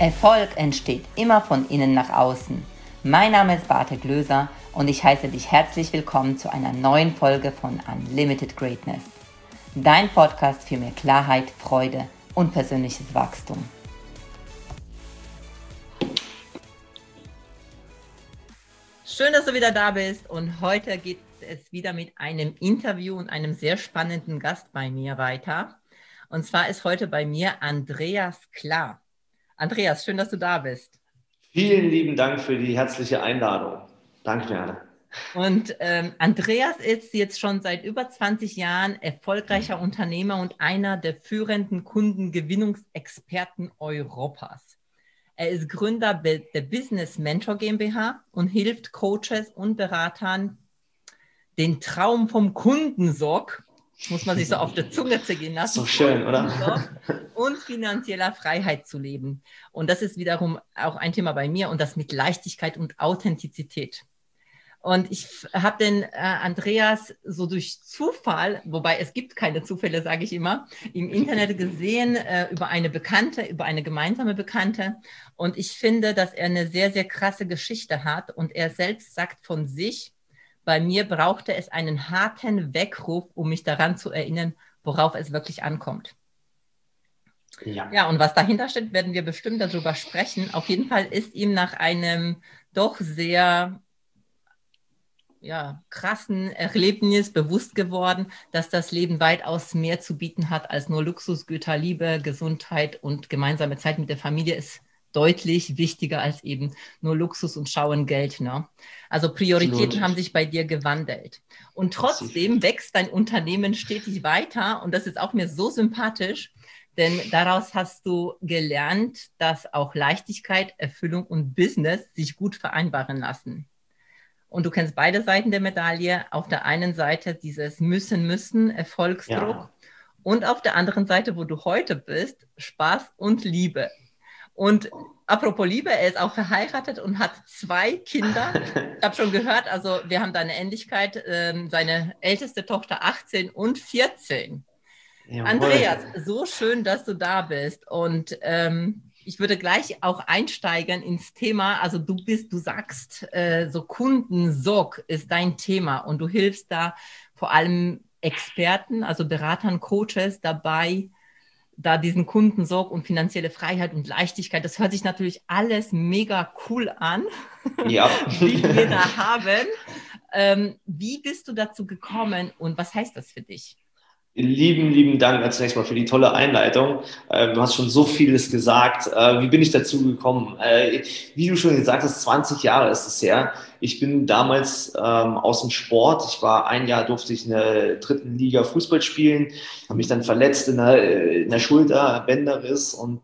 Erfolg entsteht immer von innen nach außen. Mein Name ist Barte Glöser und ich heiße dich herzlich willkommen zu einer neuen Folge von Unlimited Greatness. Dein Podcast für mehr Klarheit, Freude und persönliches Wachstum. Schön, dass du wieder da bist und heute geht es wieder mit einem Interview und einem sehr spannenden Gast bei mir weiter. Und zwar ist heute bei mir Andreas Klar. Andreas, schön, dass du da bist. Vielen lieben Dank für die herzliche Einladung. Danke, Merle. Und Andreas ist jetzt schon seit über 20 Jahren erfolgreicher Unternehmer und einer der führenden Kundengewinnungsexperten Europas. Er ist Gründer der Business Mentor GmbH und hilft Coaches und Beratern, den Traum vom Kundensorg, muss man sich so auf der Zunge zergehen lassen, So schön, oder? und finanzieller Freiheit zu leben. Und das ist wiederum auch ein Thema bei mir und das mit Leichtigkeit und Authentizität. Und ich habe den Andreas so durch Zufall, wobei es gibt keine Zufälle, sage ich immer, im Internet gesehen über eine Bekannte, über eine gemeinsame Bekannte. Und ich finde, dass er eine sehr, sehr krasse Geschichte hat. Und er selbst sagt von sich, bei mir brauchte es einen harten Weckruf, um mich daran zu erinnern, worauf es wirklich ankommt. Ja, und was dahinter steht, werden wir bestimmt darüber sprechen. Auf jeden Fall ist ihm nach einem doch sehr krassen Erlebnis bewusst geworden, dass das Leben weitaus mehr zu bieten hat als nur Luxusgüter, Liebe, Gesundheit und gemeinsame Zeit mit der Familie ist deutlich wichtiger als eben nur Luxus und Schauen Geld. Ne? Also Prioritäten haben sich bei dir gewandelt. Und trotzdem wächst dein Unternehmen stetig weiter und das ist auch mir so sympathisch, denn daraus hast du gelernt, dass auch Leichtigkeit, Erfüllung und Business sich gut vereinbaren lassen. Und du kennst beide Seiten der Medaille. Auf der einen Seite dieses Müssen, Erfolgsdruck und auf der anderen Seite, wo du heute bist, Spaß und Liebe. Und apropos Liebe, er ist auch verheiratet und hat 2 Kinder. Ich habe schon gehört, also wir haben da eine Ähnlichkeit. Seine älteste Tochter 18 und 14. Jawohl. Andreas, so schön, dass du da bist. Und ich würde gleich auch einsteigen ins Thema. Also du sagst, so Kundensorg ist dein Thema und du hilfst da vor allem Experten, also Beratern, Coaches dabei, da diesen Kundensorg und finanzielle Freiheit und Leichtigkeit, das hört sich natürlich alles mega cool an, ja. die wir da haben. Wie bist du dazu gekommen und was heißt das für dich? Lieben Dank zunächst mal für die tolle Einleitung. Du hast schon so vieles gesagt. Wie bin ich dazu gekommen? Wie du schon gesagt hast, 20 Jahre ist es her. Ich bin damals aus dem Sport. Ich war ein Jahr, durfte ich in der 3. Liga Fußball spielen, habe mich dann verletzt in der Schulter, Bänderriss und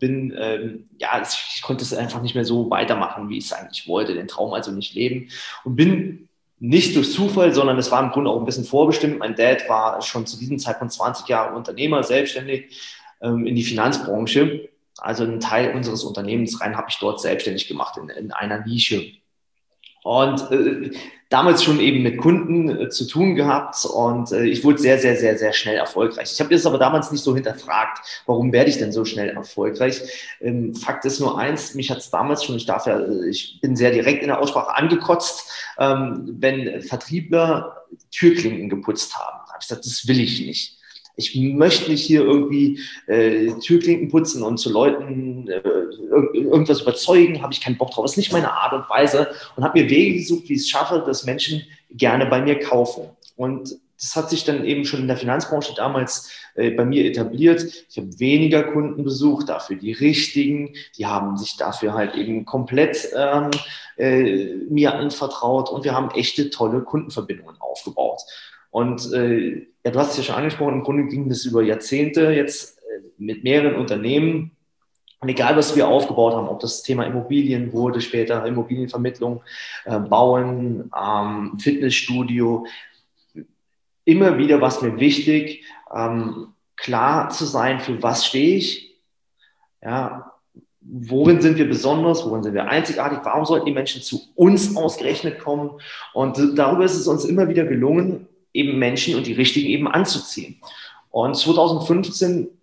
ich konnte es einfach nicht mehr so weitermachen, wie ich es eigentlich wollte, den Traum also nicht leben und bin nicht durch Zufall, sondern es war im Grunde auch ein bisschen vorbestimmt. Mein Dad war schon zu diesem Zeitpunkt 20 Jahre Unternehmer, selbstständig in die Finanzbranche. Also einen Teil unseres Unternehmens rein habe ich dort selbstständig gemacht in einer Nische. Und damals schon eben mit Kunden zu tun gehabt und ich wurde sehr schnell erfolgreich. Ich habe das aber damals nicht so hinterfragt, warum werde ich denn so schnell erfolgreich? Fakt ist nur eins, mich hat es damals schon, ich bin sehr direkt in der Aussprache angekotzt, wenn Vertriebler Türklinken geputzt haben. Da habe ich gesagt, das will ich nicht. Ich möchte nicht hier irgendwie Türklinken putzen und zu Leuten irgendwas überzeugen, habe ich keinen Bock drauf. Das ist nicht meine Art und Weise und habe mir Wege gesucht, wie ich es schaffe, dass Menschen gerne bei mir kaufen. Und das hat sich dann eben schon in der Finanzbranche damals bei mir etabliert. Ich habe weniger Kunden besucht, dafür die richtigen. Die haben sich dafür halt eben komplett mir anvertraut und wir haben echte tolle Kundenverbindungen aufgebaut. Und du hast es ja schon angesprochen, im Grunde ging das über Jahrzehnte jetzt mit mehreren Unternehmen. Und egal, was wir aufgebaut haben, ob das Thema Immobilien wurde, später Immobilienvermittlung, Bauen, Fitnessstudio, immer wieder war es mir wichtig, klar zu sein, für was stehe ich, ja, worin sind wir besonders, worin sind wir einzigartig, warum sollten die Menschen zu uns ausgerechnet kommen? Und darüber ist es uns immer wieder gelungen, eben Menschen und die richtigen eben anzuziehen. Und 2015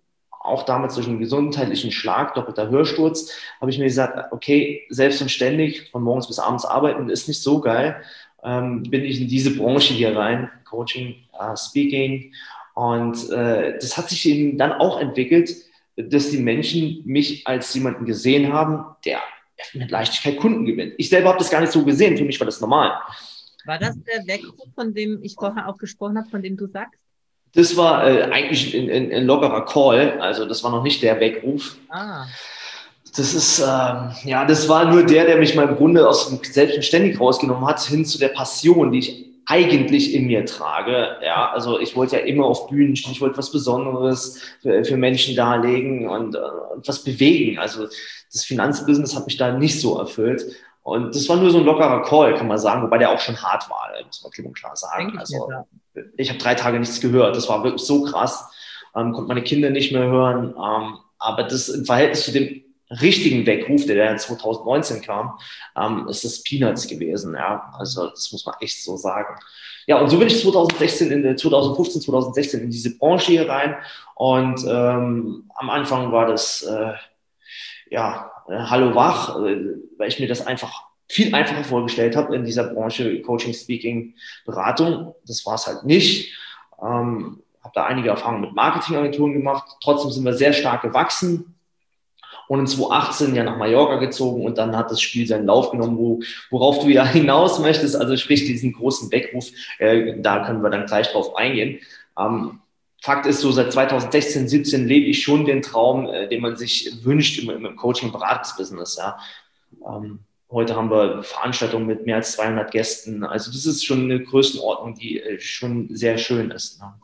auch damals durch einen gesundheitlichen Schlag, doppelter Hörsturz, habe ich mir gesagt, okay, selbst und ständig von morgens bis abends arbeiten ist nicht so geil. Bin ich in diese Branche hier rein, Coaching, Speaking. Und das hat sich eben dann auch entwickelt, dass die Menschen mich als jemanden gesehen haben, der mit Leichtigkeit Kunden gewinnt. Ich selber habe das gar nicht so gesehen, für mich war das normal. War das der Weckruf, von dem ich vorher auch gesprochen habe, von dem du sagst? Das war eigentlich ein lockerer Call, also das war noch nicht der Weckruf. Ah. Das ist, ja, das war nur der mich mal im Grunde aus dem Selbstständig rausgenommen hat, hin zu der Passion, die ich eigentlich in mir trage. Ja, also ich wollte ja immer auf Bühnen stehen, ich wollte was Besonderes für Menschen darlegen und was bewegen. Also das Finanzbusiness hat mich da nicht so erfüllt. Und das war nur so ein lockerer Call, kann man sagen, wobei der auch schon hart war, muss man klipp und klar sagen. Also ich habe 3 Tage nichts gehört, das war wirklich so krass, konnte meine Kinder nicht mehr hören, aber das im Verhältnis zu dem richtigen Weckruf, der dann 2019 kam, ist das Peanuts gewesen, ja, also das muss man echt so sagen. Ja, und so bin ich 2015, 2016 in diese Branche hier rein und am Anfang war das, ja, hallo wach, weil ich mir das einfach viel einfacher vorgestellt habe in dieser Branche Coaching, Speaking, Beratung. Das war es halt nicht. Habe da einige Erfahrungen mit Marketingagenturen gemacht. Trotzdem sind wir sehr stark gewachsen und in 2018 ja nach Mallorca gezogen und dann hat das Spiel seinen Lauf genommen, worauf du ja hinaus möchtest, also sprich diesen großen Weckruf, da können wir dann gleich drauf eingehen. Fakt ist so, seit 2016, 17 lebe ich schon den Traum, den man sich wünscht im Coaching- und Beratungsbusiness. Ja. Heute haben wir Veranstaltungen mit mehr als 200 Gästen. Also das ist schon eine Größenordnung, die schon sehr schön ist. Ne?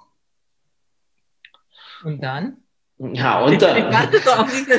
Und dann? Ja, und dann. Was ist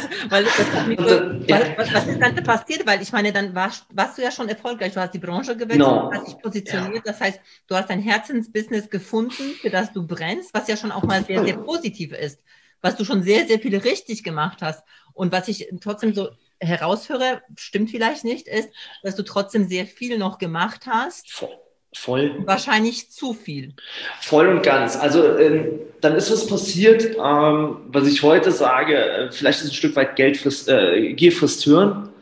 das Ganze passiert? Weil ich meine, dann warst du ja schon erfolgreich. Du hast die Branche gewechselt, du hast dich positioniert. Ja. Das heißt, du hast dein Herzensbusiness gefunden, für das du brennst, was ja schon auch mal sehr, sehr positiv ist. Was du schon sehr, sehr viel richtig gemacht hast. Und was ich trotzdem so heraushöre, stimmt vielleicht nicht, ist, dass du trotzdem sehr viel noch gemacht hast. Voll. Wahrscheinlich zu viel. Voll und ganz. Also dann ist was passiert, was ich heute sage, vielleicht ist ein Stück weit Gier frisst Hirn.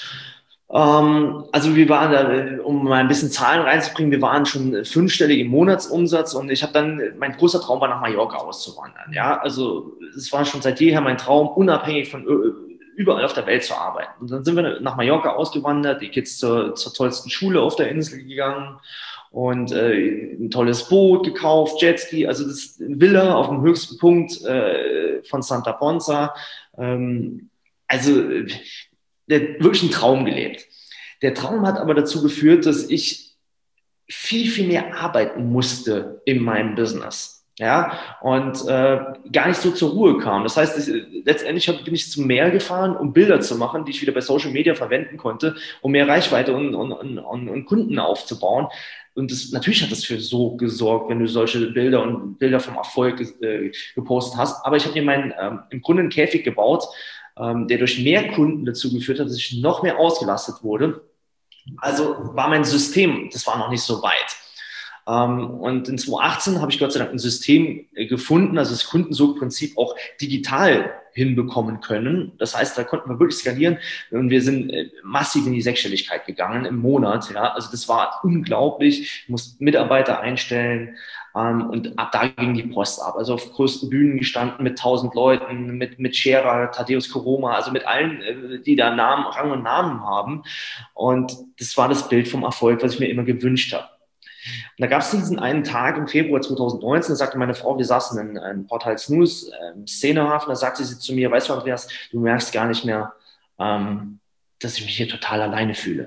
Also wir waren da, um mal ein bisschen Zahlen reinzubringen, wir waren schon 5-stellig im Monatsumsatz und ich habe dann, mein großer Traum war nach Mallorca auszuwandern. Ja, also es war schon seit jeher mein Traum, unabhängig von überall auf der Welt zu arbeiten. Und dann sind wir nach Mallorca ausgewandert, die Kids zur tollsten Schule auf der Insel gegangen und ein tolles Boot gekauft, Jetski, also das Villa auf dem höchsten Punkt von Santa Ponza. Also wirklich einen Traum gelebt. Der Traum hat aber dazu geführt, dass ich viel, viel mehr arbeiten musste in meinem Business. Ja, und gar nicht so zur Ruhe kam. Das heißt, letztendlich bin ich zum Meer gefahren, um Bilder zu machen, die ich wieder bei Social Media verwenden konnte, um mehr Reichweite und Kunden aufzubauen. Und natürlich hat das für so gesorgt, wenn du solche Bilder und Bilder vom Erfolg gepostet hast. Aber ich habe mir im Grunde einen Käfig gebaut, der durch mehr Kunden dazu geführt hat, dass ich noch mehr ausgelastet wurde. Also war mein System, das war noch nicht so weit. Und in 2018 habe ich Gott sei Dank ein System gefunden, also das Kundensuchprinzip auch digital hinbekommen können. Das heißt, da konnten wir wirklich skalieren und wir sind massiv in die Sechsstelligkeit gegangen im Monat. Ja, also das war unglaublich. Ich musste Mitarbeiter einstellen und ab da ging die Post ab. Also auf größten Bühnen gestanden mit 1000 Leuten, mit Scherer, Thaddeus Koroma, also mit allen, die da Rang und Namen haben. Und das war das Bild vom Erfolg, was ich mir immer gewünscht habe. Und da gab es diesen einen Tag im Februar 2019, da sagte meine Frau, wir saßen in Port Snooze im Szenehafen, da sagte sie zu mir, weißt du, Andreas, du merkst gar nicht mehr, dass ich mich hier total alleine fühle.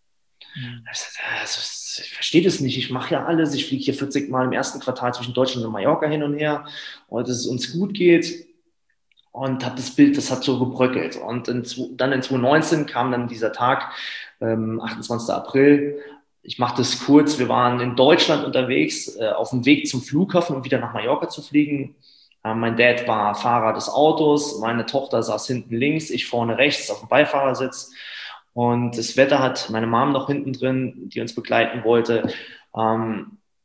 Ich verstehe das nicht, ich mache ja alles, ich fliege hier 40 Mal im ersten Quartal zwischen Deutschland und Mallorca hin und her und dass es uns gut geht. Und habe das Bild, das hat so gebröckelt. Und dann in 2019 kam dann dieser Tag, 28. April, ich mache das kurz, wir waren in Deutschland unterwegs, auf dem Weg zum Flughafen, um wieder nach Mallorca zu fliegen. Mein Dad war Fahrer des Autos, meine Tochter saß hinten links, ich vorne rechts auf dem Beifahrersitz. Und das Wetter hat meine Mom noch hinten drin, die uns begleiten wollte.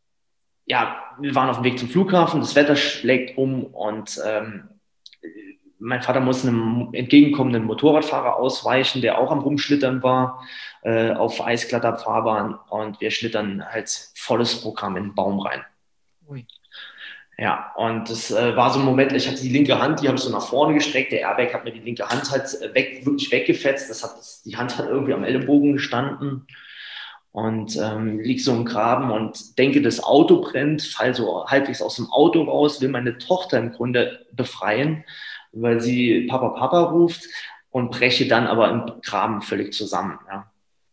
Ja, wir waren auf dem Weg zum Flughafen, das Wetter schlägt um und mein Vater musste einem entgegenkommenden Motorradfahrer ausweichen, der auch am Rumschlittern war, auf eisglatter Fahrbahn, und wir schlittern halt volles Programm in den Baum rein. Ui. Ja, und das war so ein Moment, ich hatte die linke Hand, die habe ich so nach vorne gestreckt, der Airbag hat mir die linke Hand halt wirklich weggefetzt, die Hand hat irgendwie am Ellenbogen gestanden, und lieg so im Graben und denke, das Auto brennt, fall so halbwegs aus dem Auto raus, will meine Tochter im Grunde befreien, weil sie Papa, Papa ruft, und breche dann aber im Graben völlig zusammen. Ja.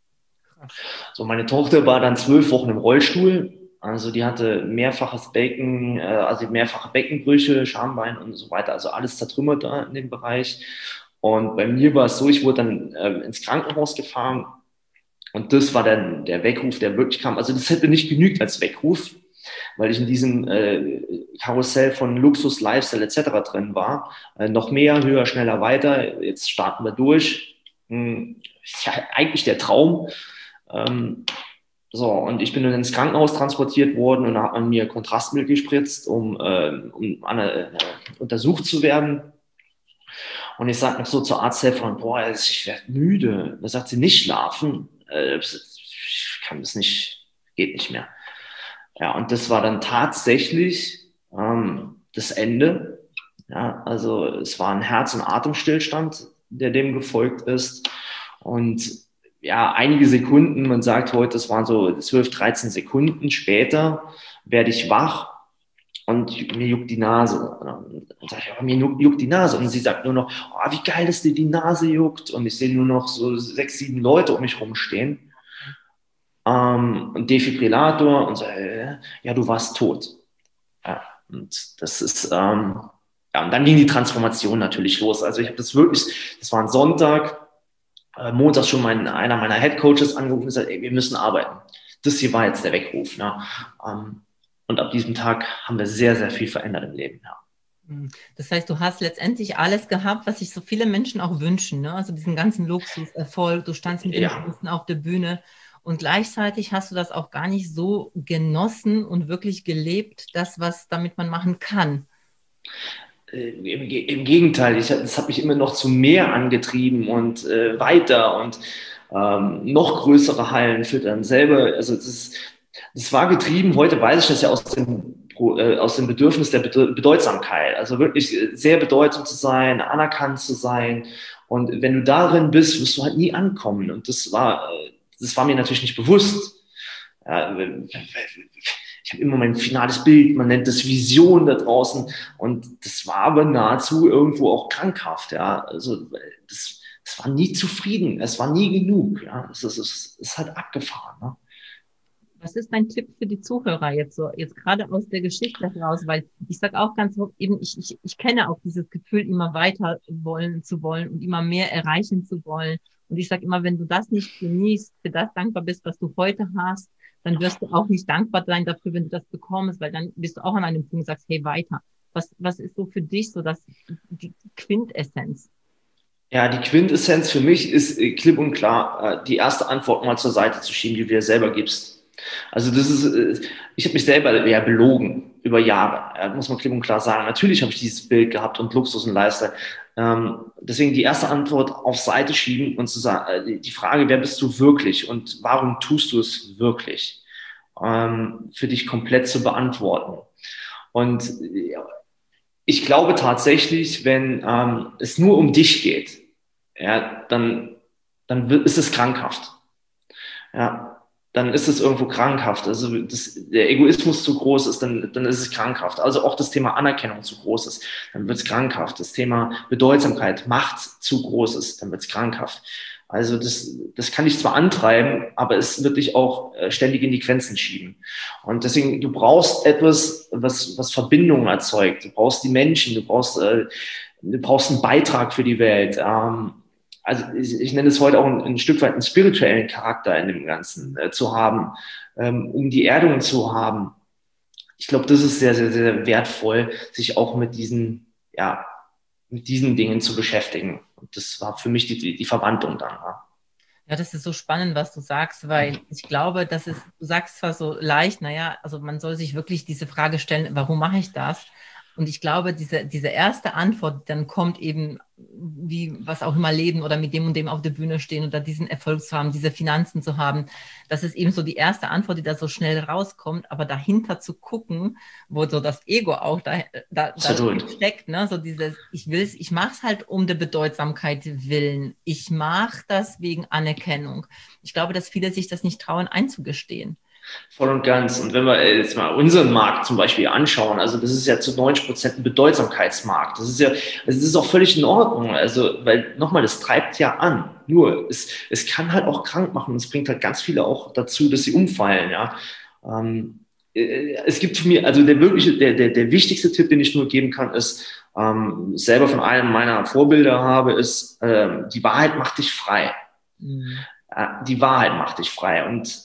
So, meine Tochter war dann 12 Wochen im Rollstuhl. Also die hatte mehrfache Beckenbrüche, Schambein und so weiter. Also alles zertrümmert da in dem Bereich. Und bei mir war es so, ich wurde dann ins Krankenhaus gefahren. Und das war dann der Weckruf, der wirklich kam. Also das hätte nicht genügt als Weckruf, weil ich in diesem Karussell von Luxus, Lifestyle etc. drin war. Noch mehr, höher, schneller, weiter. Jetzt starten wir durch. Ja, eigentlich der Traum. So, und ich bin dann ins Krankenhaus transportiert worden, und da hat man mir Kontrastmittel gespritzt, um untersucht zu werden. Und ich sage noch so zur Arzthelferin, boah, ich werde müde. Da sagt sie, nicht schlafen. Ich kann das nicht, geht nicht mehr. Ja, und das war dann tatsächlich das Ende. Ja, also es war ein Herz- und Atemstillstand, der dem gefolgt ist. Und ja, einige Sekunden, man sagt heute, es waren so 12, 13 Sekunden später, werde ich wach und mir juckt die Nase. Und dann sage ich, aber mir juckt die Nase. Und sie sagt nur noch, oh, wie geil, dass dir die Nase juckt. Und ich sehe nur noch so 6, 7 Leute um mich rumstehen. Ein Defibrillator, und so, ja, du warst tot. Ja, und das ist, ja, und dann ging die Transformation natürlich los. Also ich habe das war ein Sonntag, montags schon einer meiner Head Coaches angerufen und gesagt, ey, wir müssen arbeiten. Das hier war jetzt der Weckruf. Ne? Und ab diesem Tag haben wir sehr, sehr viel verändert im Leben. Ja. Das heißt, du hast letztendlich alles gehabt, was sich so viele Menschen auch wünschen. Ne? Also diesen ganzen Luxus, Erfolg, du standst mit den Großen auf der Bühne, und gleichzeitig hast du das auch gar nicht so genossen und wirklich gelebt, damit man machen kann. Im Gegenteil, das hat mich immer noch zu mehr angetrieben und weiter und noch größere Hallen füttern selber. Also das war getrieben, heute weiß ich das ja aus dem Bedürfnis der Bedeutsamkeit. Also wirklich sehr bedeutsam zu sein, anerkannt zu sein. Und wenn du darin bist, wirst du halt nie ankommen. Und das war mir natürlich nicht bewusst. Ja, ich habe immer mein finales Bild, man nennt das Vision da draußen, und das war aber nahezu irgendwo auch krankhaft. Ja. Also das war nie zufrieden, es war nie genug. Ja. Es ist halt abgefahren. Ne? Was ist dein Tipp für die Zuhörer jetzt gerade aus der Geschichte heraus? Weil ich sage auch ganz oft, eben, ich kenne auch dieses Gefühl, immer weiter zu wollen und immer mehr erreichen zu wollen. Und ich sage immer, wenn du das nicht genießt, für das dankbar bist, was du heute hast, dann wirst du auch nicht dankbar sein dafür, wenn du das bekommst, weil dann bist du auch an einem Punkt und sagst, hey, weiter. Was ist so für dich so die Quintessenz? Ja, die Quintessenz für mich ist klipp und klar, die erste Antwort mal zur Seite zu schieben, die du dir selber gibst. Also ich habe mich selber ja belogen über Jahre, muss man klipp und klar sagen. Natürlich habe ich dieses Bild gehabt und Luxus und Lifestyle. Deswegen die erste Antwort auf Seite schieben und zu sagen, die Frage, wer bist du wirklich und warum tust du es wirklich, für dich komplett zu beantworten. Und ich glaube tatsächlich, wenn es nur um dich geht, ja, dann ist es krankhaft. Ja, dann ist es irgendwo krankhaft. Also der Egoismus zu groß ist, dann ist es krankhaft. Also auch das Thema Anerkennung zu groß ist, dann wird es krankhaft. Das Thema Bedeutsamkeit, Macht zu groß ist, dann wird es krankhaft. Also das kann dich zwar antreiben, aber es wird dich auch ständig in die Grenzen schieben. Und deswegen, du brauchst etwas, was Verbindungen erzeugt. Du brauchst die Menschen, du brauchst einen Beitrag für die Welt. Also ich nenne es heute auch ein Stück weit einen spirituellen Charakter in dem Ganzen zu haben, um die Erdung zu haben. Ich glaube, das ist sehr, sehr, sehr wertvoll, sich auch mit diesen Dingen zu beschäftigen. Und das war für mich die Verwandlung dann. Ja, das ist so spannend, was du sagst, weil ich glaube, du sagst zwar so leicht, naja, also man soll sich wirklich diese Frage stellen, warum mache ich das? Und ich glaube, diese erste Antwort, die dann kommt eben, wie was auch immer leben oder mit dem und dem auf der Bühne stehen oder diesen Erfolg zu haben, diese Finanzen zu haben, das ist eben so die erste Antwort, die da so schnell rauskommt, aber dahinter zu gucken, wo so das Ego auch da steckt, ne? So dieses, ich mache es halt um der Bedeutsamkeit willen, ich mache das wegen Anerkennung. Ich glaube, dass viele sich das nicht trauen einzugestehen. Voll und ganz. Und wenn wir jetzt mal unseren Markt zum Beispiel anschauen, also das ist ja zu 90% ein Bedeutsamkeitsmarkt. Das ist auch völlig in Ordnung. Also, weil nochmal, das treibt ja an. Nur, es kann halt auch krank machen. Und es bringt halt ganz viele auch dazu, dass sie umfallen, ja. Es gibt für mich, also der wichtigste Tipp, den ich nur geben kann, ist, selber von einem meiner Vorbilder habe, ist, die Wahrheit macht dich frei. Mhm. Die Wahrheit macht dich frei. Und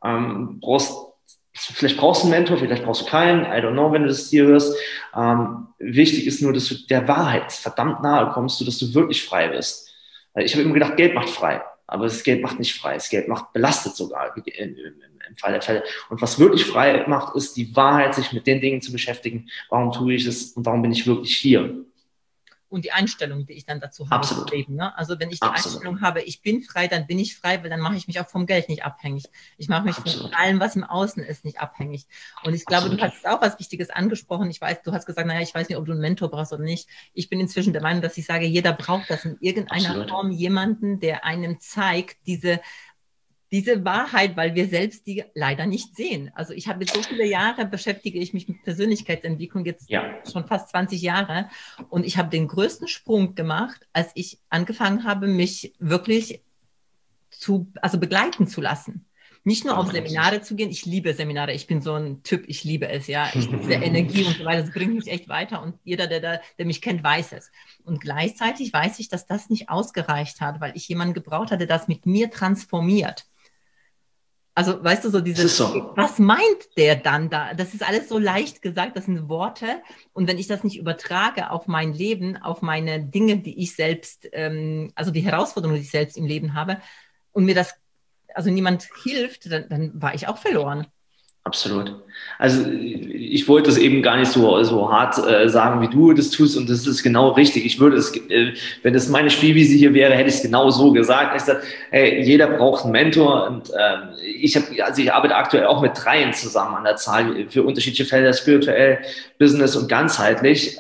vielleicht brauchst du einen Mentor, vielleicht brauchst du keinen, I don't know, wenn du das hier hörst. Wichtig ist nur, dass du der Wahrheit verdammt nahe kommst, sodass du wirklich frei bist. Ich habe immer gedacht, Geld macht frei, aber das Geld macht nicht frei. Das Geld belastet sogar im Fall der Fälle. Und was wirklich frei macht, ist die Wahrheit, sich mit den Dingen zu beschäftigen. Warum tue ich es und warum bin ich wirklich hier? Und die Einstellung, die ich dann dazu habe. Absolut. Leben, ne? Also wenn ich die Einstellung habe, ich bin frei, dann bin ich frei, weil dann mache ich mich auch vom Geld nicht abhängig. Ich mache mich von allem, was im Außen ist, nicht abhängig. Und ich glaube, du hast auch was Wichtiges angesprochen. Ich weiß, du hast gesagt, naja, ich weiß nicht, ob du einen Mentor brauchst oder nicht. Ich bin inzwischen der Meinung, dass ich sage, jeder braucht das in irgendeiner Form, jemanden, der einem zeigt, diese Wahrheit, weil wir selbst die leider nicht sehen. Also ich habe jetzt so viele Jahre, beschäftige ich mich mit Persönlichkeitsentwicklung, jetzt schon fast 20 Jahre. Und ich habe den größten Sprung gemacht, als ich angefangen habe, mich wirklich begleiten zu lassen. Nicht nur auf Seminare zu gehen. Ich liebe Seminare. Ich bin so ein Typ, ich liebe es, ja. Diese Energie und so weiter, das bringt mich echt weiter. Und jeder, der mich kennt, weiß es. Und gleichzeitig weiß ich, dass das nicht ausgereicht hat, weil ich jemanden gebraucht hatte, der das mit mir transformiert. Also, weißt du, was meint der dann da? Das ist alles so leicht gesagt, das sind Worte. Und wenn ich das nicht übertrage auf mein Leben, auf meine Dinge, die ich selbst, also die Herausforderungen, die ich selbst im Leben habe, und mir niemand hilft, dann war ich auch verloren. Absolut. Also ich wollte das eben gar nicht so hart sagen, wie du das tust, und das ist genau richtig. Ich würde es, wenn das meine Spielwiese hier wäre, hätte ich es genau so gesagt. Ich sage, hey, jeder braucht einen Mentor, und ich arbeite aktuell auch mit 3 zusammen an der Zahl für unterschiedliche Felder, spirituell, Business und ganzheitlich.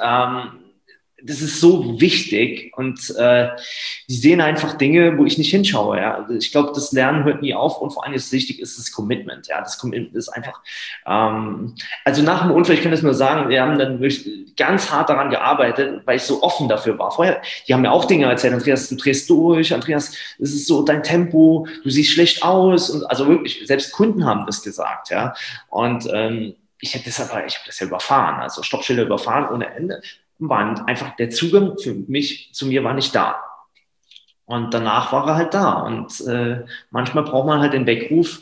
Das ist so wichtig, und die sehen einfach Dinge, wo ich nicht hinschaue. Ja? Also ich glaube, das Lernen hört nie auf, und vor allem ist wichtig, ist das Commitment. Ja? Das Commitment ist einfach, also nach dem Unfall, ich kann das nur sagen, wir haben dann wirklich ganz hart daran gearbeitet, weil ich so offen dafür war. Vorher, die haben mir auch Dinge erzählt, Andreas, du drehst durch, Andreas, das ist so dein Tempo, du siehst schlecht aus, und also wirklich, selbst Kunden haben das gesagt. Ja? Und ich habe das ja überfahren, also Stoppschilder überfahren ohne Ende. War einfach der Zugang zu mir war nicht da. Und danach war er halt da. Und manchmal braucht man halt den Weckruf,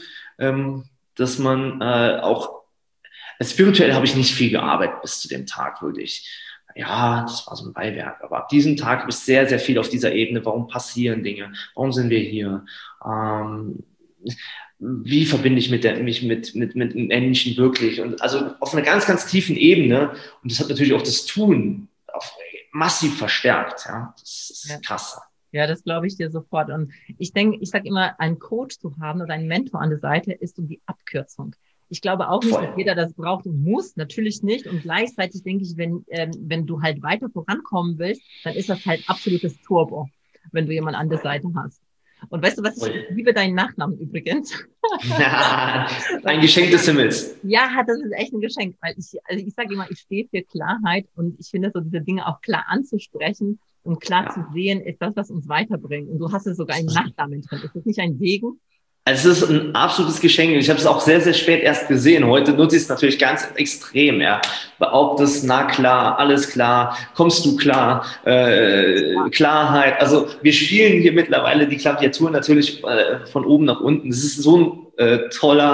dass man auch, spirituell habe ich nicht viel gearbeitet bis zu dem Tag, wirklich. Ja, das war so ein Beiwerk. Aber ab diesem Tag habe ich sehr, sehr viel auf dieser Ebene. Warum passieren Dinge? Warum sind wir hier? Wie verbinde ich mich mit Menschen wirklich? Und also auf einer ganz, ganz tiefen Ebene. Und das hat natürlich auch das Tun massiv verstärkt. Ja, das ist krass. Ja, das glaube ich dir sofort. Und ich sage immer, einen Coach zu haben oder einen Mentor an der Seite ist die Abkürzung. Ich glaube auch nicht, dass jeder das braucht und muss, natürlich nicht. Und gleichzeitig denke ich, wenn du halt weiter vorankommen willst, dann ist das halt absolutes Turbo, wenn du jemanden an der Seite hast. Und weißt du was, ich liebe deinen Nachnamen übrigens. Ja, ein Geschenk des Himmels. Ja, das ist echt ein Geschenk, weil ich sage immer, ich stehe für Klarheit, und ich finde so, diese Dinge auch klar anzusprechen und klar zu sehen, ist das, was uns weiterbringt. Und du hast es sogar im Nachnamen drin. Ist das nicht ein Segen? Also es ist ein absolutes Geschenk. Ich habe es auch sehr, sehr spät erst gesehen. Heute nutze ich es natürlich ganz extrem. Ja. Behauptest, na klar, alles klar, kommst du klar, Klarheit. Also wir spielen hier mittlerweile die Klaviatur natürlich von oben nach unten. Das ist so ein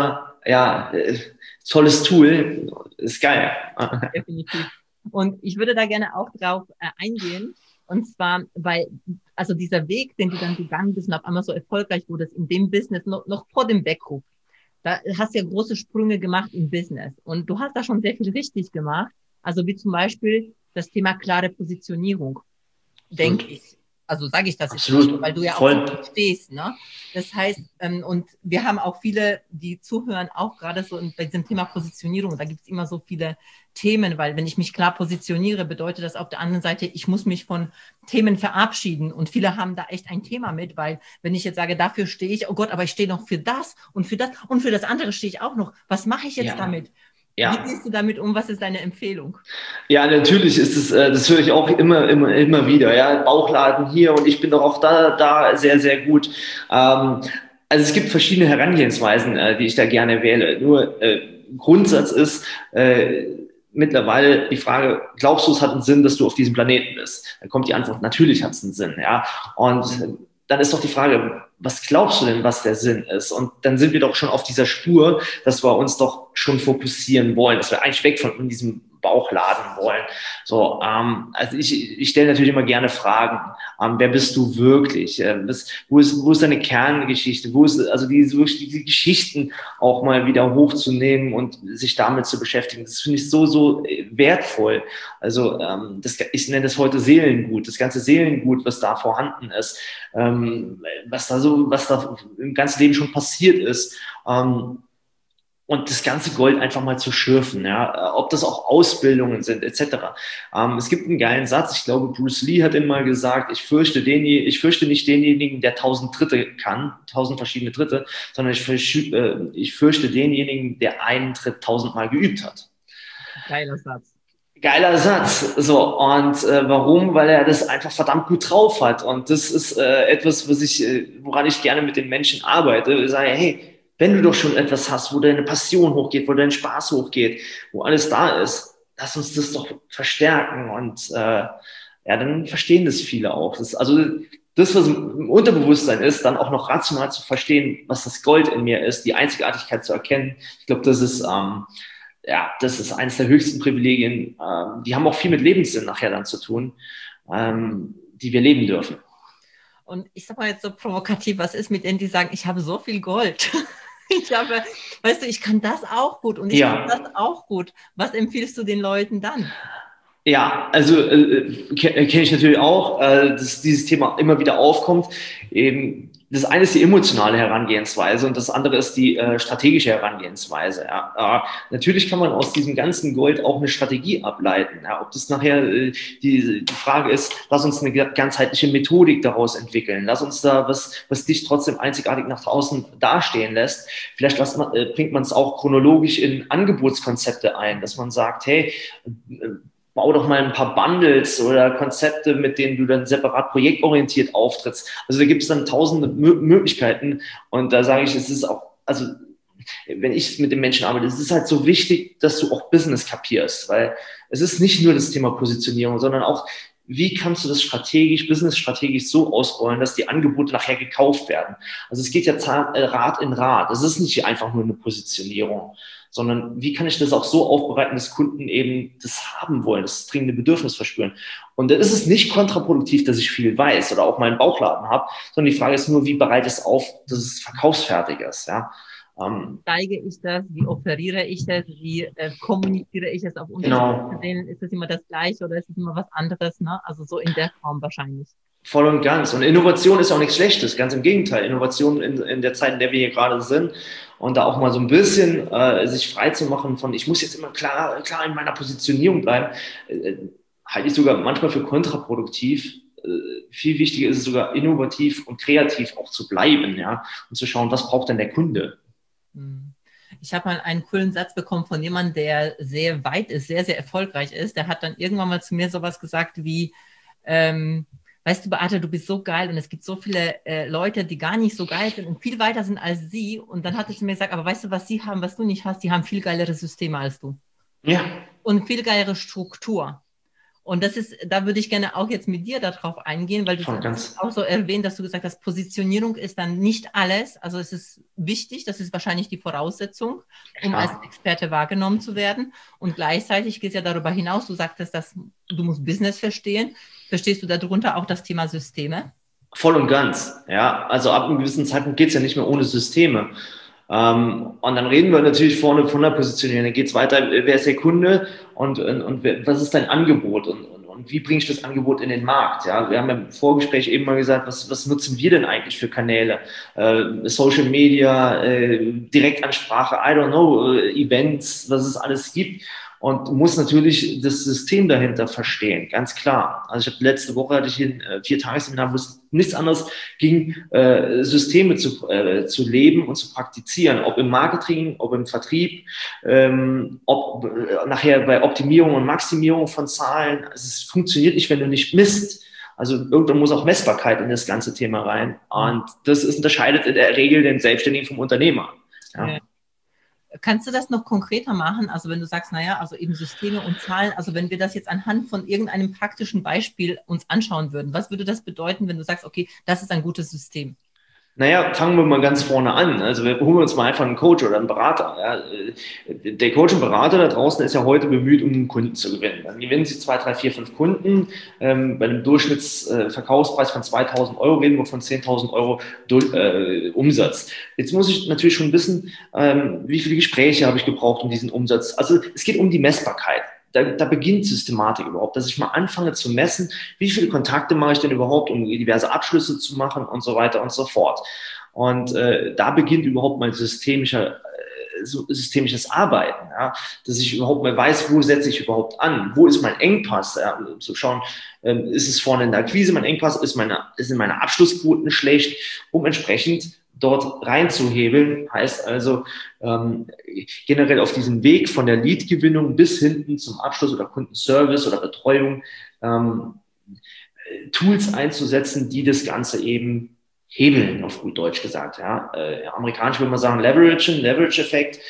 tolles Tool. Ist geil. Definitiv. Und ich würde da gerne auch drauf eingehen. Und zwar, weil, also dieser Weg, den du dann gegangen bist und auf einmal so erfolgreich wurdest in dem Business, noch vor dem Weckruf, da hast du ja große Sprünge gemacht im Business. Und du hast da schon sehr viel richtig gemacht. Also wie zum Beispiel das Thema klare Positionierung, denke ich. Also sage ich das jetzt mal, weil du ja auch so stehst, ne? Das heißt, und wir haben auch viele, die zuhören, auch gerade so bei diesem Thema Positionierung. Da gibt es immer so viele Themen, weil wenn ich mich klar positioniere, bedeutet das auf der anderen Seite, ich muss mich von Themen verabschieden. Und viele haben da echt ein Thema mit, weil wenn ich jetzt sage, dafür stehe ich, oh Gott, aber ich stehe noch für das und für das und für das andere stehe ich auch noch. Was mache ich jetzt damit? Ja. Wie gehst du damit um? Was ist deine Empfehlung? Ja, natürlich ist es, das höre ich auch immer wieder, ja, Bauchladen hier und ich bin doch auch da sehr, sehr gut. Also es gibt verschiedene Herangehensweisen, die ich da gerne wähle. Nur Grundsatz ist mittlerweile die Frage, glaubst du, es hat einen Sinn, dass du auf diesem Planeten bist? Dann kommt die Antwort, natürlich hat es einen Sinn, ja. Und dann ist doch die Frage, was glaubst du denn, was der Sinn ist? Und dann sind wir doch schon auf dieser Spur, dass wir uns doch schon fokussieren wollen, dass wir eigentlich weg von diesem Bauchladen wollen. So, also ich stelle natürlich immer gerne Fragen. Wer bist du wirklich? Wo ist deine Kerngeschichte? Wo ist also diese Geschichten auch mal wieder hochzunehmen und sich damit zu beschäftigen? Das finde ich so wertvoll. Also ich nenne das heute Seelengut, das ganze Seelengut, was da vorhanden ist, was da im ganzen Leben schon passiert ist. Und das ganze Gold einfach mal zu schürfen, ja, ob das auch Ausbildungen sind, etc. Es gibt einen geilen Satz, ich glaube, Bruce Lee hat ihn mal gesagt, ich fürchte nicht denjenigen, der 1000 Tritte kann, 1000 verschiedene Tritte, sondern ich fürchte denjenigen, der einen Tritt 1000-mal geübt hat. Geiler Satz. Geiler Satz. So, und warum? Weil er das einfach verdammt gut drauf hat. Und das ist etwas, woran ich gerne mit den Menschen arbeite. Ich sage, hey, wenn du doch schon etwas hast, wo deine Passion hochgeht, wo dein Spaß hochgeht, wo alles da ist, lass uns das doch verstärken. Und ja, dann verstehen das viele auch. Also das, was im Unterbewusstsein ist, dann auch noch rational zu verstehen, was das Gold in mir ist, die Einzigartigkeit zu erkennen. Ich glaube, das ist eines der höchsten Privilegien. Die haben auch viel mit Lebenssinn nachher dann zu tun, die wir leben dürfen. Und ich sag mal jetzt so provokativ, was ist mit denen, die sagen, ich habe so viel Gold? Weißt du, ich kann das auch gut und ich kann das auch gut. Was empfiehlst du den Leuten dann? Ja, also kenne ich natürlich auch, dass dieses Thema immer wieder aufkommt. Das eine ist die emotionale Herangehensweise und das andere ist die strategische Herangehensweise. Ja. Natürlich kann man aus diesem ganzen Gold auch eine Strategie ableiten. Ja. Ob das nachher die Frage ist, lass uns eine ganzheitliche Methodik daraus entwickeln. Lass uns da was dich trotzdem einzigartig nach außen dastehen lässt. Vielleicht bringt man es auch chronologisch in Angebotskonzepte ein, dass man sagt, hey, bau doch mal ein paar Bundles oder Konzepte, mit denen du dann separat projektorientiert auftrittst. Also da gibt es dann tausende Möglichkeiten und da sage ich, es ist auch, also wenn ich mit den Menschen arbeite, es ist halt so wichtig, dass du auch Business kapierst, weil es ist nicht nur das Thema Positionierung, sondern auch, wie kannst du das businessstrategisch so ausrollen, dass die Angebote nachher gekauft werden? Also es geht ja Rad in Rad. Es ist nicht einfach nur eine Positionierung, sondern wie kann ich das auch so aufbereiten, dass Kunden eben das haben wollen, das dringende Bedürfnis verspüren. Und dann ist es nicht kontraproduktiv, dass ich viel weiß oder auch meinen Bauchladen habe, sondern die Frage ist nur, wie bereite ich es auf, dass es verkaufsfertig ist. Ja? Zeige ich das? Wie operiere ich das? Wie kommuniziere ich es auf unterschiedlichen Kanälen? Ist es immer das Gleiche oder ist es immer was anderes? Ne? Also so in der Form wahrscheinlich. Voll und ganz. Und Innovation ist auch nichts Schlechtes, ganz im Gegenteil. Innovation in der Zeit, in der wir hier gerade sind und da auch mal so ein bisschen sich frei zu machen von, ich muss jetzt immer klar in meiner Positionierung bleiben, halte ich sogar manchmal für kontraproduktiv. Viel wichtiger ist es sogar, innovativ und kreativ auch zu bleiben, ja, und zu schauen, was braucht denn der Kunde? Ich habe mal einen coolen Satz bekommen von jemandem, der sehr weit ist, sehr, sehr erfolgreich ist. Der hat dann irgendwann mal zu mir sowas gesagt wie, weißt du, Beate, du bist so geil und es gibt so viele Leute, die gar nicht so geil sind und viel weiter sind als sie. Und dann hat er zu mir gesagt, aber weißt du, was sie haben, was du nicht hast? Die haben viel geilere Systeme als du. Ja. Und viel geilere Struktur. Und da würde ich gerne auch jetzt mit dir darauf eingehen, weil du hast auch so erwähnt, dass du gesagt hast, Positionierung ist dann nicht alles. Also es ist wichtig, das ist wahrscheinlich die Voraussetzung, um als Experte wahrgenommen zu werden. Und gleichzeitig geht es ja darüber hinaus, du sagtest, dass du musst Business verstehen. Verstehst du darunter auch das Thema Systeme? Voll und ganz, ja. Also ab einem gewissen Zeitpunkt geht es ja nicht mehr ohne Systeme. Und dann reden wir natürlich vorne von der Positionierung. Dann geht es weiter, wer ist der Kunde und was ist dein Angebot und wie bringe ich das Angebot in den Markt? Ja, wir haben ja im Vorgespräch eben mal gesagt, was nutzen wir denn eigentlich für Kanäle? Social Media, Direktansprache, I don't know, Events, was es alles gibt. Und du musst natürlich das System dahinter verstehen, ganz klar. Also letzte Woche hatte ich hier ein 4-Tages-Seminar, wo es nichts anderes ging, Systeme zu leben und zu praktizieren, ob im Marketing, ob im Vertrieb, ob nachher bei Optimierung und Maximierung von Zahlen. Also es funktioniert nicht, wenn du nicht misst. Also irgendwann muss auch Messbarkeit in das ganze Thema rein. Und das unterscheidet in der Regel den Selbstständigen vom Unternehmer. Ja. Kannst du das noch konkreter machen? Also wenn du sagst, naja, also eben Systeme und Zahlen, also wenn wir das jetzt anhand von irgendeinem praktischen Beispiel uns anschauen würden, was würde das bedeuten, wenn du sagst, okay, das ist ein gutes System? Naja, fangen wir mal ganz vorne an. Also wir holen uns mal einfach einen Coach oder einen Berater. Ja. Der Coach und Berater da draußen ist ja heute bemüht, um einen Kunden zu gewinnen. Dann gewinnen sie 2, 3, 4, 5 Kunden. Bei einem Durchschnittsverkaufspreis von 2.000 Euro reden wir von 10.000 Euro Umsatz. Jetzt muss ich natürlich schon wissen, wie viele Gespräche habe ich gebraucht, um diesen Umsatz. Also es geht um die Messbarkeit. Da beginnt Systematik überhaupt, dass ich mal anfange zu messen, wie viele Kontakte mache ich denn überhaupt, um diverse Abschlüsse zu machen und so weiter und so fort. Und da beginnt überhaupt mein systemisches Arbeiten, ja? Dass ich überhaupt mal weiß, wo setze ich überhaupt an, wo ist mein Engpass, ja? Um zu schauen, ist es vorne in der Akquise mein Engpass, sind meine Abschlussquoten schlecht, um entsprechend dort reinzuhebeln, heißt also generell auf diesem Weg von der Lead-Gewinnung bis hinten zum Abschluss oder Kundenservice oder Betreuung Tools einzusetzen, die das Ganze eben hebeln, auf gut Deutsch gesagt. Ja. Amerikanisch würde man sagen Leverage-Effekt.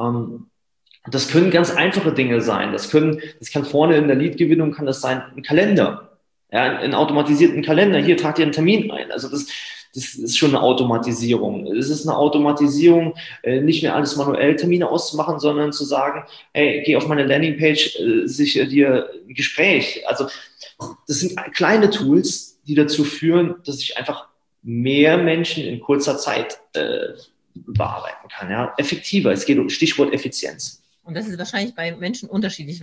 Das können ganz einfache Dinge sein. Das kann vorne in der Lead-Gewinnung kann das sein ein Kalender, ja, einen automatisierten Kalender. Hier tragt ihr einen Termin ein. Also das ist schon eine Automatisierung. Es ist eine Automatisierung, nicht mehr alles manuell Termine auszumachen, sondern zu sagen, hey, geh auf meine Landingpage, sichere dir ein Gespräch. Also das sind kleine Tools, die dazu führen, dass ich einfach mehr Menschen in kurzer Zeit bearbeiten kann. Ja? Effektiver. Es geht um Stichwort Effizienz. Und das ist wahrscheinlich bei Menschen unterschiedlich.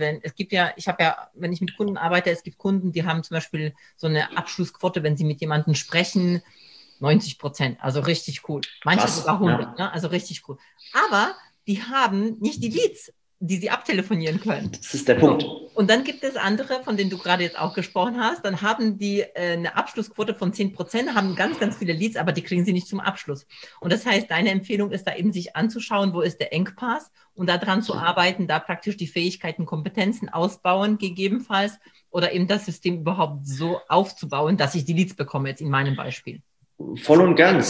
Wenn ich mit Kunden arbeite, es gibt Kunden, die haben zum Beispiel so eine Abschlussquote, wenn sie mit jemandem sprechen, 90%, also richtig cool. Manche sogar 100, ja. Ne? Also richtig cool. Aber die haben nicht die Leads, die sie abtelefonieren können. Das ist der Punkt. Und dann gibt es andere, von denen du gerade jetzt auch gesprochen hast, dann haben die eine Abschlussquote von 10%, haben ganz, ganz viele Leads, aber die kriegen sie nicht zum Abschluss. Und das heißt, deine Empfehlung ist da eben, sich anzuschauen, wo ist der Engpass und daran zu arbeiten, da praktisch die Fähigkeiten, Kompetenzen ausbauen, gegebenenfalls, oder eben das System überhaupt so aufzubauen, dass ich die Leads bekomme, jetzt in meinem Beispiel. Voll und ganz,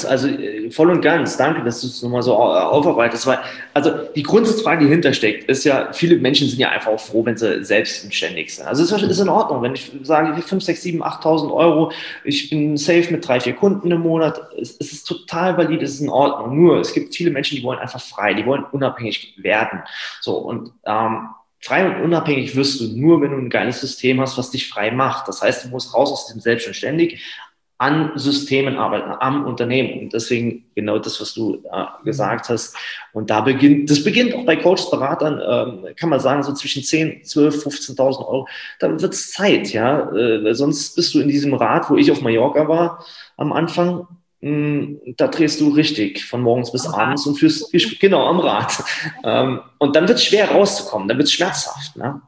danke, dass du es nochmal so aufarbeitest, weil, also die Grundsatzfrage, die hintersteckt, ist ja, viele Menschen sind ja einfach auch froh, wenn sie selbstständig sind. Also es ist in Ordnung, wenn ich sage, 5, 6, 7, 8.000 Euro, ich bin safe mit 3, 4 Kunden im Monat, es ist total valid, es ist in Ordnung, nur es gibt viele Menschen, die wollen einfach frei, die wollen unabhängig werden, so, und frei und unabhängig wirst du nur, wenn du ein geiles System hast, was dich frei macht. Das heißt, du musst raus aus dem Selbstständig, an Systemen arbeiten, am Unternehmen. Und deswegen genau das, was du gesagt hast. Und das beginnt auch bei Coaches, Beratern, kann man sagen, so zwischen 10, 12, 15.000 Euro. Dann wird es Zeit, ja. Sonst bist du in diesem Rad, wo ich auf Mallorca war am Anfang. Da drehst du richtig von morgens bis abends und führst genau am Rad. Und dann wird es schwer rauszukommen, dann wird es schmerzhaft. Ne?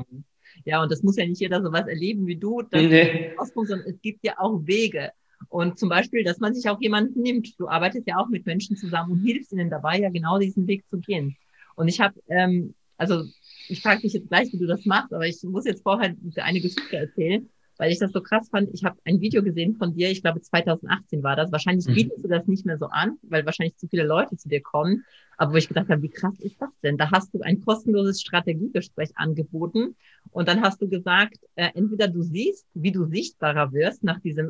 Ja, und das muss ja nicht jeder so was erleben wie du, sondern es gibt ja auch Wege. Und zum Beispiel, dass man sich auch jemanden nimmt. Du arbeitest ja auch mit Menschen zusammen und hilfst ihnen dabei, ja genau diesen Weg zu gehen. Und ich habe, ich frage dich jetzt gleich, wie du das machst, aber ich muss jetzt vorher eine Geschichte erzählen, weil ich das so krass fand. Ich habe ein Video gesehen von dir, ich glaube 2018 war das. Wahrscheinlich bietest du das nicht mehr so an, weil wahrscheinlich zu viele Leute zu dir kommen. Aber wo ich gedacht habe, wie krass ist das denn? Da hast du ein kostenloses Strategiegespräch angeboten und dann hast du gesagt, entweder du siehst, wie du sichtbarer wirst nach diesem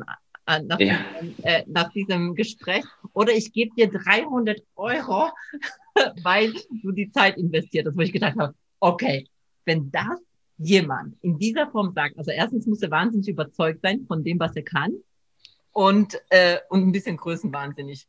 Gespräch, oder ich gebe dir 300 Euro, weil du die Zeit investiert hast. Wo ich gedacht habe, okay, wenn das jemand in dieser Form sagt, also erstens muss er wahnsinnig überzeugt sein von dem, was er kann. und ein bisschen größenwahnsinnig.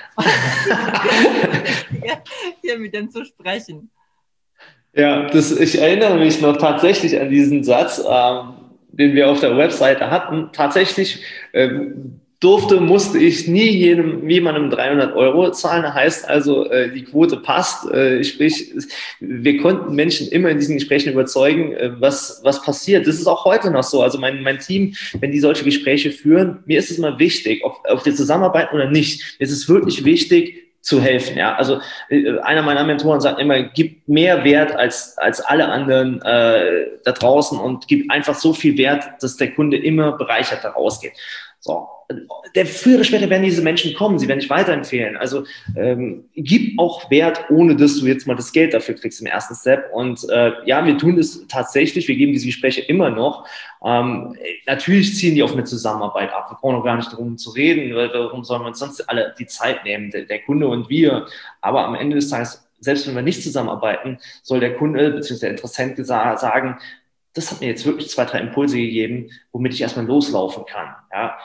Hier mit dem zu sprechen. Ja, ich erinnere mich noch tatsächlich an diesen Satz, den wir auf der Webseite hatten. Tatsächlich musste ich nie jemandem 300 Euro zahlen. Heißt also, die Quote passt. Sprich, wir konnten Menschen immer in diesen Gesprächen überzeugen, was passiert. Das ist auch heute noch so. Also mein Team, wenn die solche Gespräche führen, mir ist es immer wichtig, ob wir zusammenarbeiten oder nicht. Mir ist es wirklich wichtig, zu helfen. Ja, also einer meiner Mentoren sagt immer, gib mehr Wert als alle anderen da draußen und gib einfach so viel Wert, dass der Kunde immer bereichert da rausgeht. So, früher oder später werden diese Menschen kommen, sie werden dich weiterempfehlen. Also gib auch Wert, ohne dass du jetzt mal das Geld dafür kriegst im ersten Step. Und ja, wir tun das tatsächlich, wir geben diese Gespräche immer noch. Natürlich ziehen die auf eine Zusammenarbeit ab. Wir brauchen noch gar nicht darum zu reden, weil warum sollen wir uns sonst alle die Zeit nehmen, der Kunde und wir. Aber am Ende des Tages, selbst wenn wir nicht zusammenarbeiten, soll der Kunde bzw. der Interessent sagen, das hat mir jetzt wirklich 2, 3 Impulse gegeben, womit ich erstmal loslaufen kann. Ja?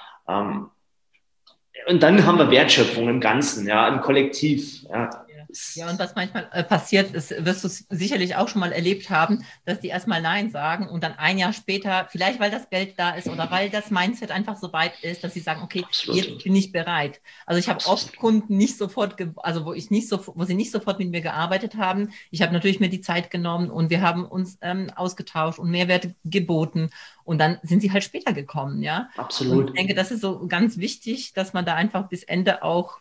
Und dann haben wir Wertschöpfung im Ganzen, ja, im Kollektiv. Ja. Ja, und was manchmal passiert ist, wirst du sicherlich auch schon mal erlebt haben, dass die erstmal Nein sagen und dann ein Jahr später, vielleicht weil das Geld da ist oder weil das Mindset einfach so weit ist, dass sie sagen, okay, jetzt bin ich bereit. Also ich habe oft Kunden nicht sofort, wo sie nicht sofort mit mir gearbeitet haben. Ich habe natürlich mir die Zeit genommen und wir haben uns ausgetauscht und Mehrwerte geboten. Und dann sind sie halt später gekommen, ja. Absolut. Und ich denke, das ist so ganz wichtig, dass man da einfach bis Ende auch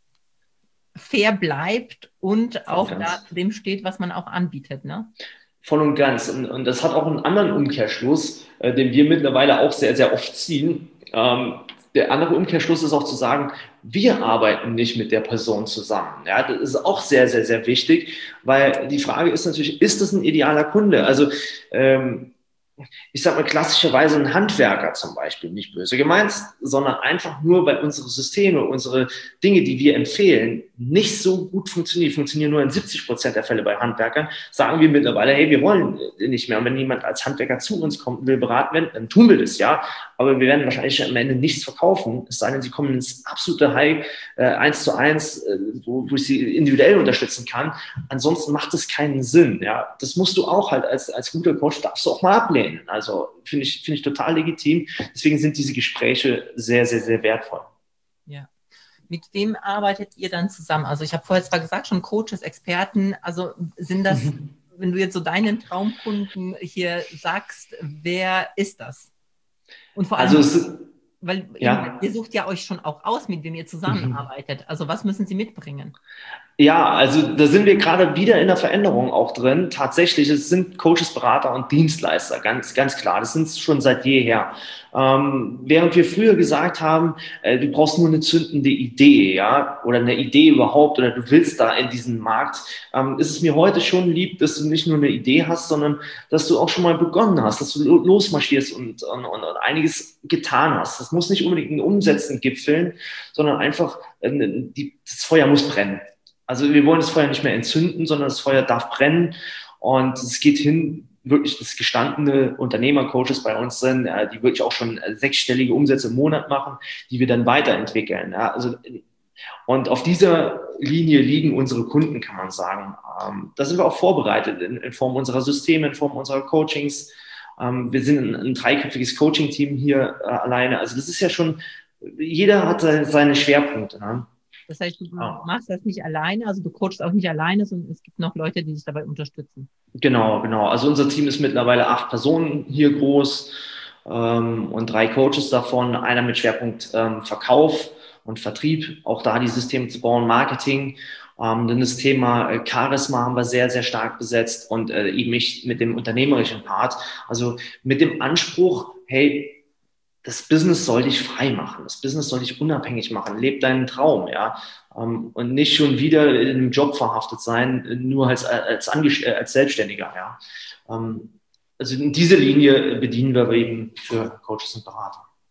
fair bleibt und auch da zu dem steht, was man auch anbietet, ne? Voll und ganz. Und das hat auch einen anderen Umkehrschluss, den wir mittlerweile auch sehr, sehr oft ziehen. Der andere Umkehrschluss ist auch zu sagen, wir arbeiten nicht mit der Person zusammen. Ja, das ist auch sehr, sehr, sehr wichtig, weil die Frage ist natürlich, ist das ein idealer Kunde? Also ich sage mal klassischerweise ein Handwerker zum Beispiel, nicht böse gemeint, sondern einfach nur, weil unsere Systeme, unsere Dinge, die wir empfehlen, nicht so gut funktionieren nur in 70% der Fälle bei Handwerkern, sagen wir mittlerweile, hey, wir wollen nicht mehr. Und wenn jemand als Handwerker zu uns kommt und will beraten werden, dann tun wir das, ja. Aber wir werden wahrscheinlich am Ende nichts verkaufen, es sei denn, sie kommen ins absolute High 1:1, wo ich sie individuell unterstützen kann. Ansonsten macht es keinen Sinn, ja. Das musst du auch halt als guter Coach, darfst du auch mal ablehnen. Also finde ich total legitim. Deswegen sind diese Gespräche sehr, sehr, sehr wertvoll. Ja. Mit wem arbeitet ihr dann zusammen? Also ich habe vorher zwar gesagt, schon Coaches, Experten, also sind das, wenn du jetzt so deinen Traumkunden hier sagst, wer ist das? Und vor allem, weil ihr sucht ja euch schon auch aus, mit wem ihr zusammenarbeitet. Also was müssen sie mitbringen? Ja, also da sind wir gerade wieder in der Veränderung auch drin. Tatsächlich, es sind Coaches, Berater und Dienstleister, ganz, ganz klar. Das sind es schon seit jeher. Während wir früher gesagt haben, du brauchst nur eine zündende Idee, ja, oder eine Idee überhaupt, oder du willst da in diesen Markt, ist es mir heute schon lieb, dass du nicht nur eine Idee hast, sondern dass du auch schon mal begonnen hast, dass du losmarschierst und einiges getan hast. Das muss nicht unbedingt in Umsätzen gipfeln, sondern einfach, das Feuer muss brennen. Also wir wollen das Feuer nicht mehr entzünden, sondern das Feuer darf brennen und es geht hin, wirklich, dass gestandene Unternehmercoaches bei uns sind, die wirklich auch schon 6-stellige Umsätze im Monat machen, die wir dann weiterentwickeln. Ja, also, und auf dieser Linie liegen unsere Kunden, kann man sagen. Da sind wir auch vorbereitet in Form unserer Systeme, in Form unserer Coachings. Wir sind ein 3-köpfiges Coaching-Team hier alleine. Also das ist ja schon, jeder hat seine Schwerpunkte. Ne? Das heißt, du machst das nicht alleine, also du coachst auch nicht alleine, sondern es gibt noch Leute, die dich dabei unterstützen. Genau. Also unser Team ist mittlerweile 8 Personen hier groß und 3 Coaches davon, einer mit Schwerpunkt Verkauf und Vertrieb, auch da die Systeme zu bauen, Marketing. Dann das Thema Charisma haben wir sehr, sehr stark besetzt und eben ich mit dem unternehmerischen Part, also mit dem Anspruch, hey, das Business soll dich frei machen, das Business soll dich unabhängig machen, leb deinen Traum, ja, und nicht schon wieder in einem Job verhaftet sein, nur als Selbstständiger, ja. Also in diese Linie bedienen wir eben für Coaches und Berater.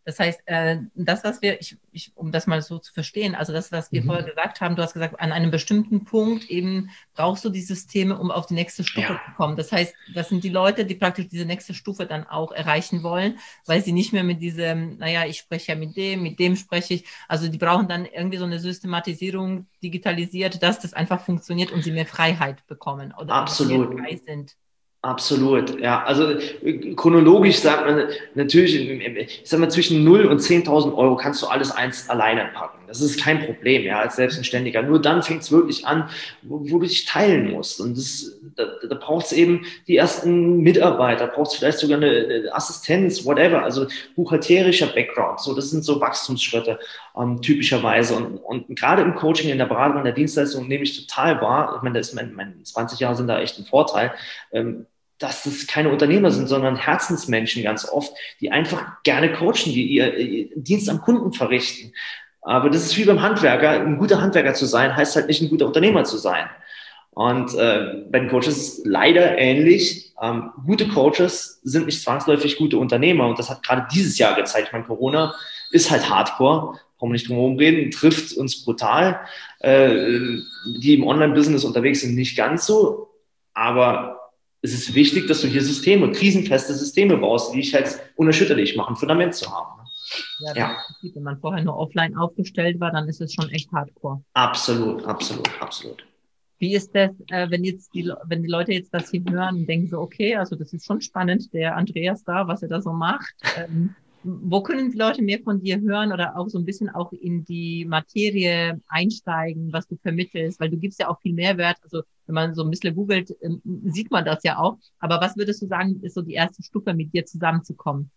Das heißt, das, was um das mal so zu verstehen, also das, was wir vorher gesagt haben, du hast gesagt, an einem bestimmten Punkt eben brauchst du die Systeme, um auf die nächste Stufe zu kommen. Das heißt, das sind die Leute, die praktisch diese nächste Stufe dann auch erreichen wollen, weil sie nicht mehr mit diesem, naja, ich spreche ja mit dem spreche ich. Also die brauchen dann irgendwie so eine Systematisierung digitalisiert, dass das einfach funktioniert und sie mehr Freiheit bekommen oder mehr frei sind. Absolut, ja. Also chronologisch sagt man natürlich, ich sag mal, zwischen 0 und 10.000 Euro kannst du alles eins alleine packen. Das ist kein Problem, ja, als Selbstständiger. Nur dann fängt es wirklich an, wo du dich teilen musst. Und da braucht es eben die ersten Mitarbeiter, braucht es vielleicht sogar eine Assistenz, whatever, also buchhalterischer Background. So, das sind so Wachstumsschritte typischerweise. Und gerade im Coaching, in der Beratung, in der Dienstleistung nehme ich total wahr. Ich meine, das ist meine 20 Jahre sind da echt ein Vorteil. Dass das keine Unternehmer sind, sondern Herzensmenschen ganz oft, die einfach gerne coachen, die ihr Dienst am Kunden verrichten. Aber das ist wie beim Handwerker. Ein guter Handwerker zu sein, heißt halt nicht ein guter Unternehmer zu sein. Und bei den Coaches ist es leider ähnlich. Gute Coaches sind nicht zwangsläufig gute Unternehmer. Und das hat gerade dieses Jahr gezeigt. Ich meine, Corona ist halt Hardcore. Brauchen wir nicht drum herum reden, trifft uns brutal. Die im Online-Business unterwegs sind, nicht ganz so. Aber es ist wichtig, dass du hier krisenfeste Systeme baust, die dich halt unerschütterlich machen, Fundament zu haben. Ja. Wenn man vorher nur offline aufgestellt war, dann ist es schon echt hardcore. Absolut. Wie ist das, wenn die Leute jetzt das hier hören und denken so, okay, also das ist schon spannend, der Andreas da, was er da so macht. Wo können die Leute mehr von dir hören oder auch so ein bisschen auch in die Materie einsteigen, was du vermittelst? Weil du gibst ja auch viel Mehrwert. Also wenn man so ein bisschen googelt, sieht man das ja auch. Aber was würdest du sagen, ist so die erste Stufe, mit dir zusammenzukommen?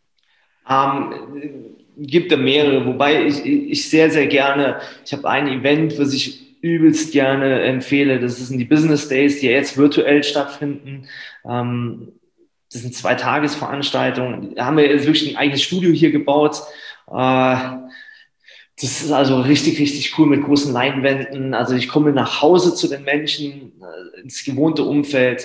Gibt da mehrere, wobei ich sehr, sehr gerne, ich habe ein Event, was ich übelst gerne empfehle. Das sind die Business Days, die ja jetzt virtuell stattfinden. Das sind 2 Tagesveranstaltungen. Da haben wir jetzt wirklich ein eigenes Studio hier gebaut. Das ist also richtig, richtig cool mit großen Leinwänden. Also ich komme nach Hause zu den Menschen, ins gewohnte Umfeld.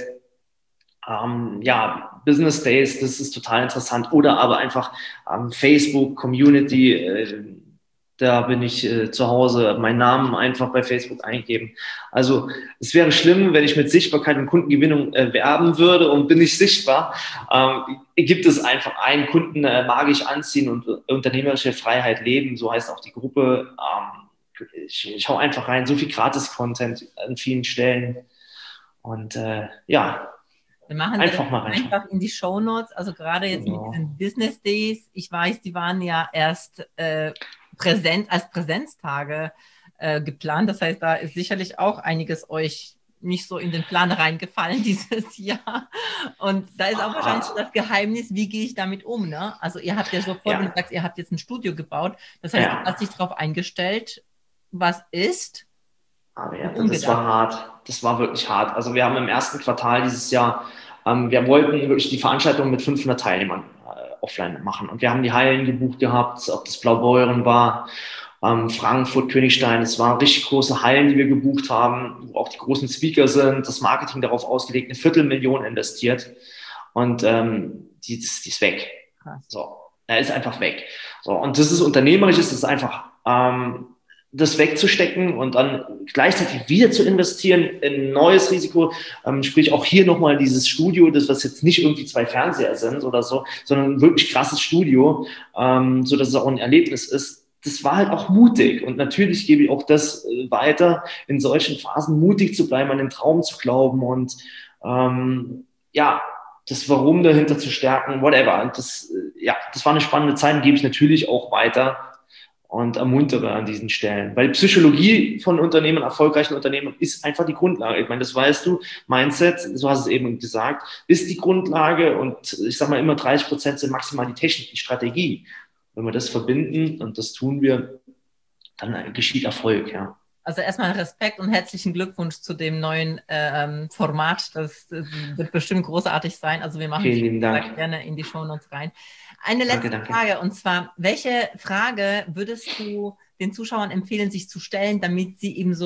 Business Days, das ist total interessant. Oder aber einfach Facebook, Community, da bin ich zu Hause, meinen Namen einfach bei Facebook eingeben. Also es wäre schlimm, wenn ich mit Sichtbarkeit und Kundengewinnung werben würde und bin nicht sichtbar. Gibt es einfach einen Kunden magisch anziehen und unternehmerische Freiheit leben, so heißt auch die Gruppe. Ich hau einfach rein, so viel Gratis-Content an vielen Stellen. Und wir machen einfach mal einfach in die Shownotes, also gerade jetzt mit diesen Business Days. Ich weiß, die waren ja erst als Präsenztage geplant. Das heißt, da ist sicherlich auch einiges euch nicht so in den Plan reingefallen dieses Jahr. Und da ist auch wahrscheinlich das Geheimnis, wie gehe ich damit um? Ne? Also ihr habt ja sofort, wenn du sagst, ihr habt jetzt ein Studio gebaut. Das heißt, du hast dich darauf eingestellt, was ist. Aber das war hart. Das war wirklich hart. Also wir haben im ersten Quartal dieses Jahr, wir wollten wirklich die Veranstaltung mit 500 Teilnehmern offline machen. Und wir haben die Hallen gebucht gehabt, ob das Blaubeuren war, Frankfurt, Königstein. Es waren richtig große Hallen, die wir gebucht haben, wo auch die großen Speaker sind, das Marketing darauf ausgelegt, 250.000 investiert. Und die ist weg. So, er ist einfach weg. So, und das ist unternehmerisch, ist es einfach das wegzustecken und dann gleichzeitig wieder zu investieren in ein neues Risiko, sprich auch hier nochmal dieses Studio, das was jetzt nicht irgendwie 2 Fernseher sind oder so, sondern ein wirklich krasses Studio, so dass es auch ein Erlebnis ist. Das war halt auch mutig und natürlich gebe ich auch das weiter, in solchen Phasen mutig zu bleiben, an den Traum zu glauben und das Warum dahinter zu stärken, whatever. Und das war eine spannende Zeit und gebe ich natürlich auch weiter und ermuntere an diesen Stellen. Weil Psychologie von Unternehmen, erfolgreichen Unternehmen, ist einfach die Grundlage. Ich meine, das weißt du, Mindset, so hast du es eben gesagt, ist die Grundlage und ich sage mal immer 30% sind maximal die Technik, die Strategie. Wenn wir das verbinden und das tun wir, dann geschieht Erfolg, ja. Also erstmal Respekt und herzlichen Glückwunsch zu dem neuen Format. Das wird bestimmt großartig sein. Also wir machen Vielen Dank. Gerne in die Shownotes rein. Eine letzte Frage, und zwar, welche Frage würdest du den Zuschauern empfehlen, sich zu stellen, damit sie eben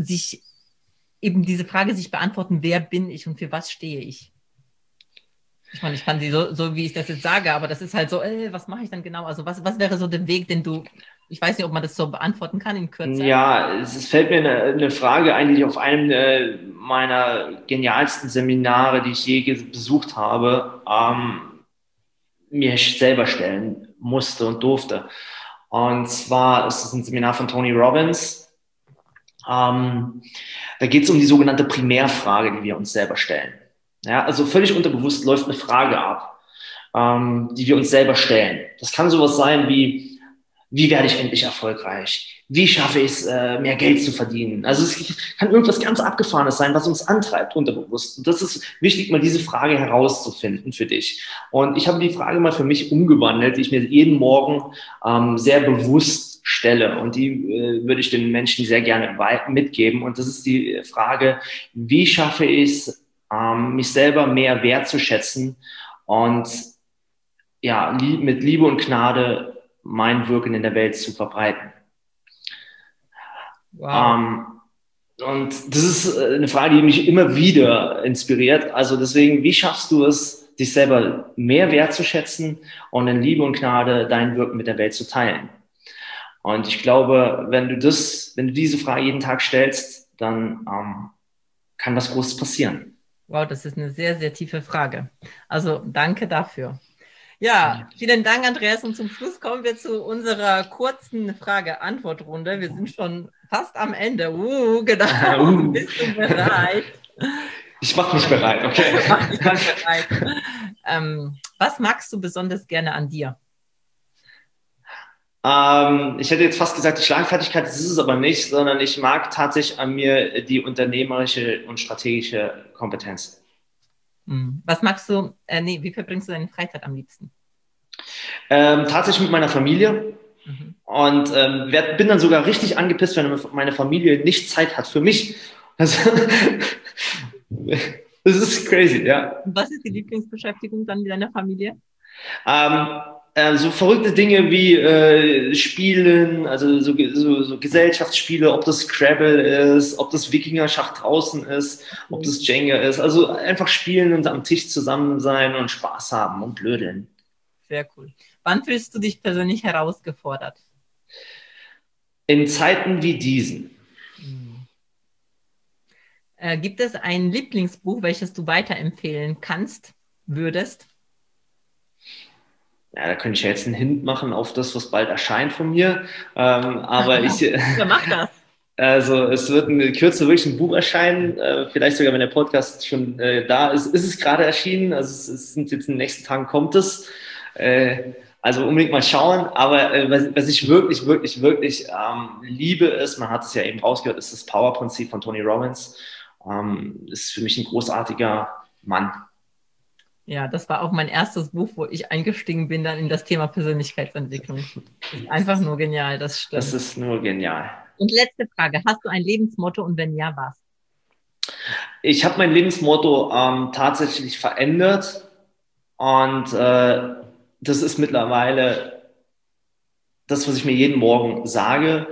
diese Frage sich beantworten, wer bin ich und für was stehe ich? Ich meine, ich kann sie so wie ich das jetzt sage, aber das ist halt so, was mache ich dann genau? Also was wäre so der Weg, den du, ich weiß nicht, ob man das so beantworten kann in Kürze. Ja, es fällt mir eine Frage ein, die ich auf einem meiner genialsten Seminare, die ich je besucht habe, mir selber stellen musste und durfte. Und zwar ist es ein Seminar von Tony Robbins. Da geht es um die sogenannte Primärfrage, die wir uns selber stellen. Ja, also völlig unterbewusst läuft eine Frage ab, die wir uns selber stellen. Das kann sowas sein wie werde ich endlich erfolgreich? Wie schaffe ich es, mehr Geld zu verdienen? Also es kann irgendwas ganz Abgefahrenes sein, was uns antreibt, unterbewusst. Und das ist wichtig, mal diese Frage herauszufinden für dich. Und ich habe die Frage mal für mich umgewandelt, die ich mir jeden Morgen sehr bewusst stelle. Und die würde ich den Menschen sehr gerne mitgeben. Und das ist die Frage, wie schaffe ich es, mich selber mehr wertzuschätzen und ja, mit Liebe und Gnade mein Wirken in der Welt zu verbreiten. Wow. Und das ist eine Frage, die mich immer wieder inspiriert. Also deswegen, wie schaffst du es, dich selber mehr wertzuschätzen und in Liebe und Gnade dein Wirken mit der Welt zu teilen? Und ich glaube, wenn du diese Frage jeden Tag stellst, dann kann was Großes passieren. Wow, das ist eine sehr, sehr tiefe Frage. Also danke dafür. Ja, vielen Dank, Andreas. Und zum Schluss kommen wir zu unserer kurzen Frage-Antwort-Runde. Wir sind schon fast am Ende. Genau. Bist du bereit? Ich mache mich bereit, okay. Ich mach mich bereit. Was magst du besonders gerne an dir? Ich hätte jetzt fast gesagt, die Schlagfertigkeit, das ist es aber nicht, sondern ich mag tatsächlich an mir die unternehmerische und strategische Kompetenz. Was magst du, wie verbringst du deine Freizeit am liebsten? Tatsächlich mit meiner Familie. Und bin dann sogar richtig angepisst, wenn meine Familie nicht Zeit hat für mich. Also, das ist crazy, ja. Was ist die Lieblingsbeschäftigung dann mit deiner Familie? So verrückte Dinge wie Spielen, also so Gesellschaftsspiele, ob das Scrabble ist, ob das Wikinger-Schach draußen ist, ob das Jenga ist. Also einfach spielen und am Tisch zusammen sein und Spaß haben und blödeln. Sehr cool. Wann fühlst du dich persönlich herausgefordert? In Zeiten wie diesen. Gibt es ein Lieblingsbuch, welches du weiterempfehlen würdest? Ja, da könnte ich ja jetzt einen Hint machen auf das, was bald erscheint von mir. Aber Wer macht das? Also es wird in Kürze wirklich ein Buch erscheinen, vielleicht sogar, wenn der Podcast schon da ist, ist es gerade erschienen. Also es sind jetzt in den nächsten Tagen kommt es. Also unbedingt mal schauen. Aber was ich wirklich, wirklich, wirklich liebe ist, man hat es ja eben rausgehört, ist das Power-Prinzip von Tony Robbins. Ist für mich ein großartiger Mann. Ja, das war auch mein erstes Buch, wo ich eingestiegen bin dann in das Thema Persönlichkeitsentwicklung. Das ist einfach nur genial, das stimmt. Das ist nur genial. Und letzte Frage, hast du ein Lebensmotto und wenn ja, was? Ich habe mein Lebensmotto tatsächlich verändert und das ist mittlerweile das, was ich mir jeden Morgen sage.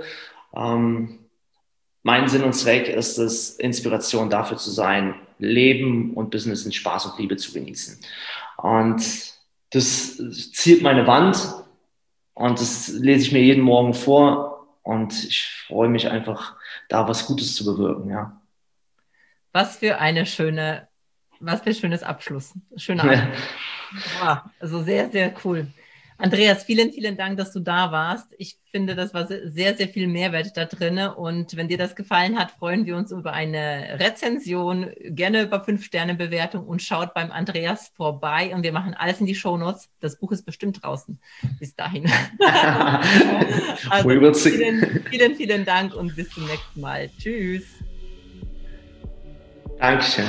Mein Sinn und Zweck ist es, Inspiration dafür zu sein, Leben und Business in Spaß und Liebe zu genießen. Und das ziert meine Wand und das lese ich mir jeden Morgen vor und ich freue mich einfach, da was Gutes zu bewirken, ja. Was für ein schönes Abschluss. Schöner Abschluss. Wow, also sehr, sehr cool. Andreas, vielen, vielen Dank, dass du da warst. Ich finde, das war sehr, sehr viel Mehrwert da drin. Und wenn dir das gefallen hat, freuen wir uns über eine Rezension, gerne über 5-Sterne-Bewertung und schaut beim Andreas vorbei. Und wir machen alles in die Shownotes. Das Buch ist bestimmt draußen bis dahin. Also vielen, vielen Dank und bis zum nächsten Mal. Tschüss. Dankeschön.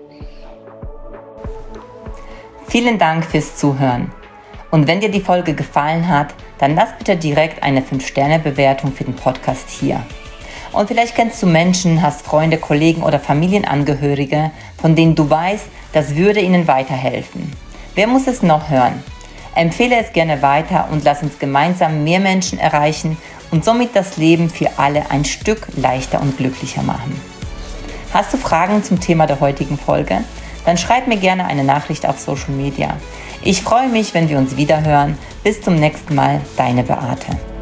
Vielen Dank fürs Zuhören. Und wenn dir die Folge gefallen hat, dann lass bitte direkt eine 5-Sterne-Bewertung für den Podcast hier. Und vielleicht kennst du Menschen, hast Freunde, Kollegen oder Familienangehörige, von denen du weißt, das würde ihnen weiterhelfen. Wer muss es noch hören? Empfehle es gerne weiter und lass uns gemeinsam mehr Menschen erreichen und somit das Leben für alle ein Stück leichter und glücklicher machen. Hast du Fragen zum Thema der heutigen Folge? dann schreib mir gerne eine Nachricht auf Social Media. Ich freue mich, wenn wir uns wiederhören. Bis zum nächsten Mal, deine Beate.